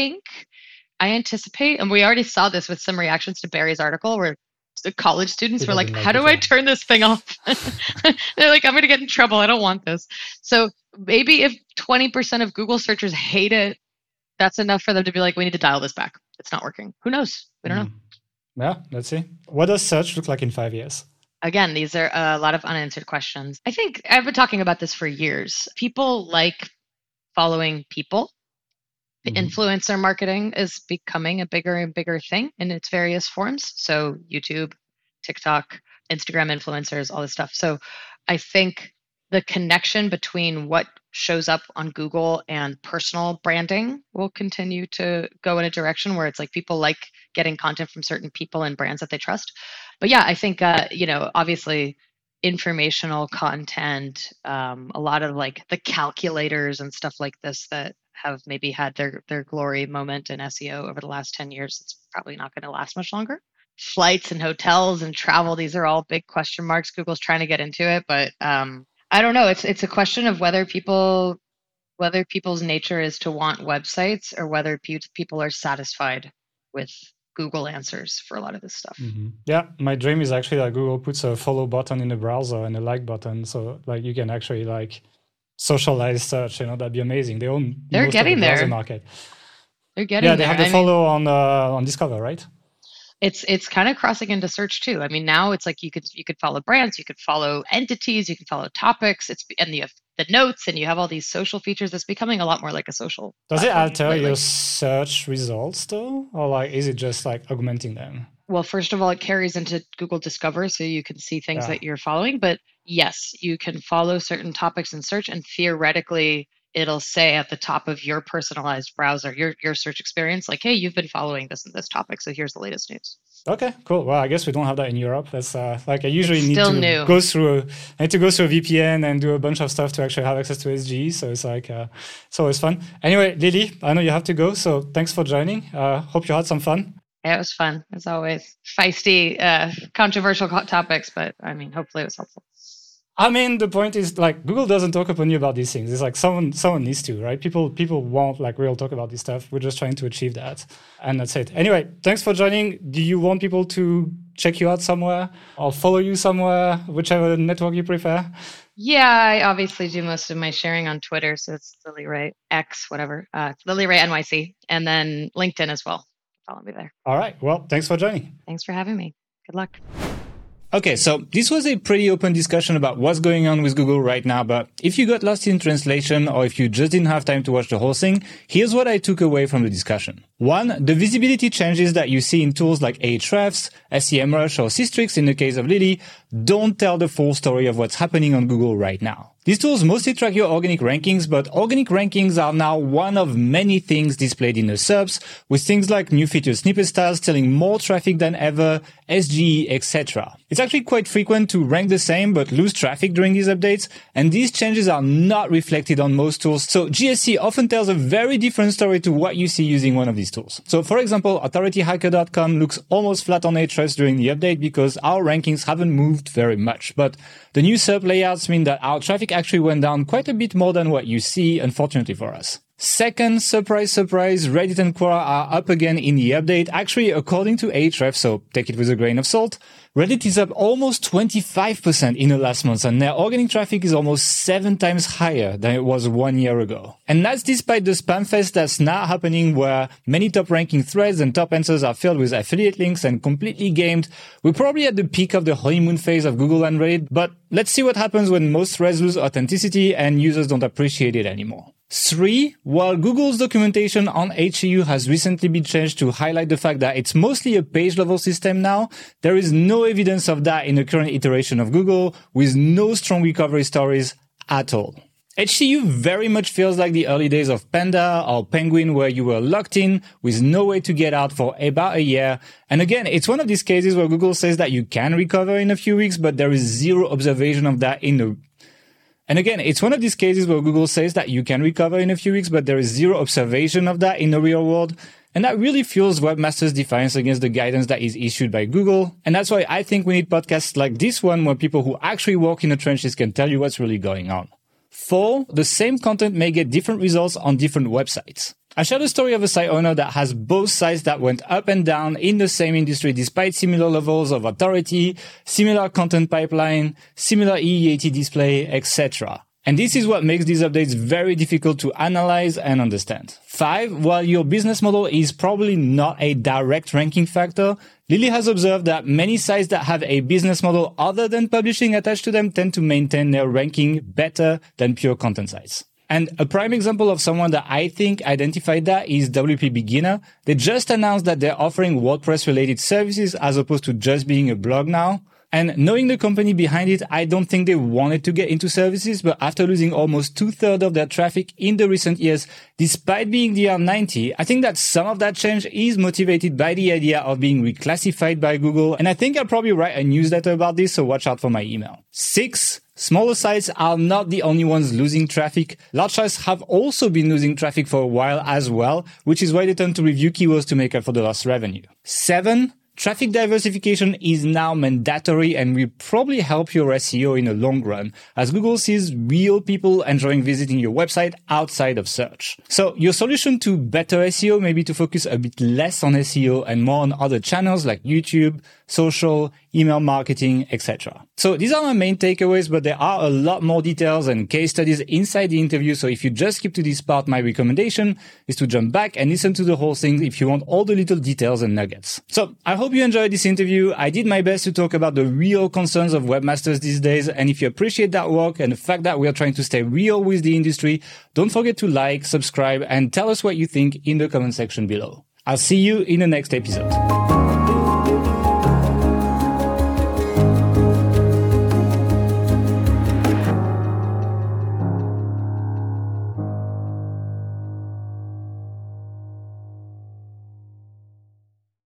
I anticipate, and we already saw this with some reactions to Barry's article where the college students were like, how do I turn this thing off? They're like, I'm going to get in trouble. I don't want this. So maybe if 20% of Google searchers hate it, that's enough for them to be like, we need to dial this back. It's not working. Who knows? We don't know. Yeah, let's see. What does search look like in 5 years? Again, these are a lot of unanswered questions. I think I've been talking about this for years. People like following people. Influencer marketing is becoming a bigger and bigger thing in its various forms. So YouTube, TikTok, Instagram influencers, all this stuff. So I think the connection between what shows up on Google and personal branding will continue to go in a direction where it's like people like getting content from certain people and brands that they trust. But yeah, I think, obviously informational content, a lot of like the calculators and stuff like this that have maybe had their glory moment in SEO over the last 10 years. It's probably not going to last much longer. Flights and hotels and travel, these are all big question marks. Google's trying to get into it, but I don't know. It's a question of whether people's nature is to want websites or whether people are satisfied with Google answers for a lot of this stuff. Yeah, my dream is actually that Google puts a follow button in the browser and a like button, so like you can actually like socialize search. That'd be amazing. They're getting there. Browser market. They're getting there. Yeah, they have the follow on Discover, right? It's kind of crossing into search too. I mean, now it's like you could follow brands, you could follow entities, you can follow topics. And the notes, and you have all these social features. It's becoming a lot more like a social. Does it alter your search results though, or like is it just like augmenting them? Well, first of all, it carries into Google Discover, so you can see things that you're following. But yes, you can follow certain topics in search, and theoretically, it'll say at the top of your personalized browser, your search experience, like, hey, you've been following this and this topic, so here's the latest news. Okay, cool. Well, I guess we don't have that in Europe. That's like I usually need to go through a VPN and do a bunch of stuff to actually have access to SGE. So it's like it's always fun. Anyway, Lily, I know you have to go, so thanks for joining. Hope you had some fun. Yeah, it was fun as always. Feisty, controversial topics, but I mean, hopefully it was helpful. I mean, the point is like Google doesn't talk openly about these things. It's like someone needs to, right? People want like real talk about this stuff. We're just trying to achieve that, and that's it. Anyway, thanks for joining. Do you want people to check you out somewhere or follow you somewhere, whichever network you prefer? Yeah, I obviously do most of my sharing on Twitter, so it's LilyRay X, whatever. It's LilyRay NYC, and then LinkedIn as well. Follow me there. All right. Well, thanks for joining. Thanks for having me. Good luck. Okay, so this was a pretty open discussion about what's going on with Google right now, but if you got lost in translation or if you just didn't have time to watch the whole thing, here's what I took away from the discussion. 1, the visibility changes that you see in tools like Ahrefs, SEMrush, or Systrix in the case of Lily don't tell the full story of what's happening on Google right now. These tools mostly track your organic rankings, but organic rankings are now one of many things displayed in the SERPs, with things like new featured snippet styles stealing more traffic than ever, SGE, etc. It's actually quite frequent to rank the same but lose traffic during these updates, and these changes are not reflected on most tools, so GSC often tells a very different story to what you see using one of these tools. So for example, authorityhacker.com looks almost flat on Ahrefs during the update because our rankings haven't moved very much, but the new SERP layouts mean that our traffic actually went down quite a bit more than what you see, unfortunately for us. Second, surprise, surprise, Reddit and Quora are up again in the update. Actually, according to Ahrefs, so take it with a grain of salt, Reddit is up almost 25% in the last month, and their organic traffic is almost 7 times higher than it was 1 year ago. And that's despite the spam fest that's now happening where many top-ranking threads and top answers are filled with affiliate links and completely gamed. We're probably at the peak of the honeymoon phase of Google and Reddit, but let's see what happens when most threads lose authenticity and users don't appreciate it anymore. 3, while Google's documentation on HEU has recently been changed to highlight the fact that it's mostly a page-level system now, there is no evidence of that in the current iteration of Google, with no strong recovery stories at all. HCU very much feels like the early days of Panda or Penguin, where you were locked in with no way to get out for about a year. And again, it's one of these cases where Google says that you can recover in a few weeks, but there is zero observation of that in the And again, it's one of these cases where Google says that you can recover in a few weeks, but there is zero observation of that in the real world. And that really fuels Webmaster's defiance against the guidance that is issued by Google. And that's why I think we need podcasts like this one where people who actually work in the trenches can tell you what's really going on. 4, the same content may get different results on different websites. I shared a story of a site owner that has both sites that went up and down in the same industry despite similar levels of authority, similar content pipeline, similar EEAT display, etc. And this is what makes these updates very difficult to analyze and understand. 5, while your business model is probably not a direct ranking factor, Lily has observed that many sites that have a business model other than publishing attached to them tend to maintain their ranking better than pure content sites. And a prime example of someone that I think identified that is WP Beginner. They just announced that they're offering WordPress related services as opposed to just being a blog now. And knowing the company behind it, I don't think they wanted to get into services, but after losing almost 2/3 of their traffic in the recent years, despite being DR90, I think that some of that change is motivated by the idea of being reclassified by Google. And I think I'll probably write a newsletter about this, so watch out for my email. 6, smaller sites are not the only ones losing traffic. Large sites have also been losing traffic for a while as well, which is why they tend to review keywords to make up for the lost revenue. 7, traffic diversification is now mandatory and will probably help your SEO in the long run, as Google sees real people enjoying visiting your website outside of search. So your solution to better SEO may be to focus a bit less on SEO and more on other channels like YouTube, social, email marketing, etc. So these are my main takeaways, but there are a lot more details and case studies inside the interview. So if you just skip to this part, my recommendation is to jump back and listen to the whole thing if you want all the little details and nuggets. So I hope you enjoyed this interview. I did my best to talk about the real concerns of webmasters these days. And if you appreciate that work and the fact that we are trying to stay real with the industry, don't forget to like, subscribe, and tell us what you think in the comment section below. I'll see you in the next episode.